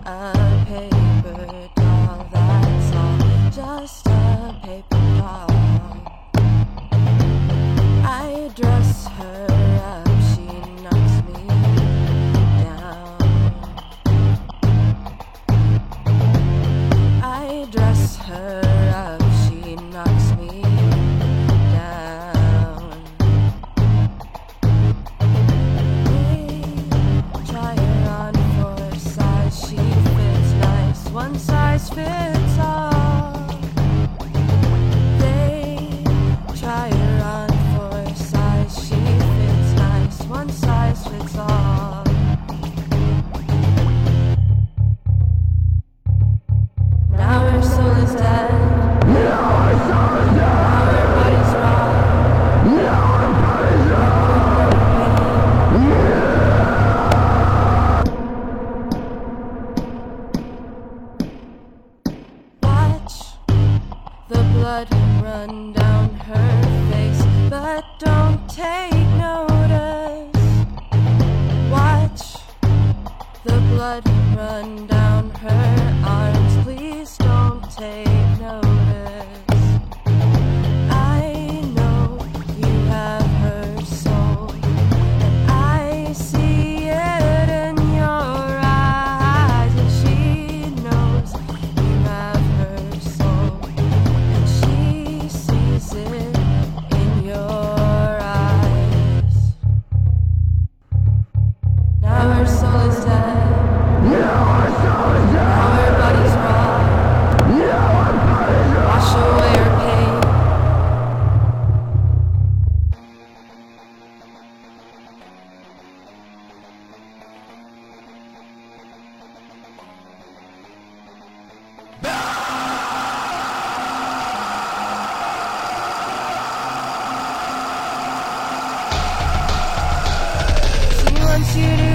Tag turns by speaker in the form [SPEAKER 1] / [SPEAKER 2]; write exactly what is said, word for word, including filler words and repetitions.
[SPEAKER 1] a paper doll, that's all, just a paper doll. I dress her up, she knocks me down. I dress her up, she knocks me down. They try her on for size, she fits nice, one size fits all. They try her on for size, she fits nice, one size fits all. Now her soul is dead. Now her soul is dead. Now her body's raw. Now her body's raw. Watch the blood run down her face, but don't take notice. Watch the blood run down her arms, please don't take notice. I know you have her soul, and I see it in your eyes, and she knows you have her soul, and she sees it in your eyes. Now her soul is dead. Now her soul is dead. Now her body's raw. Now her body's raw. Wash away her pain. She wants you to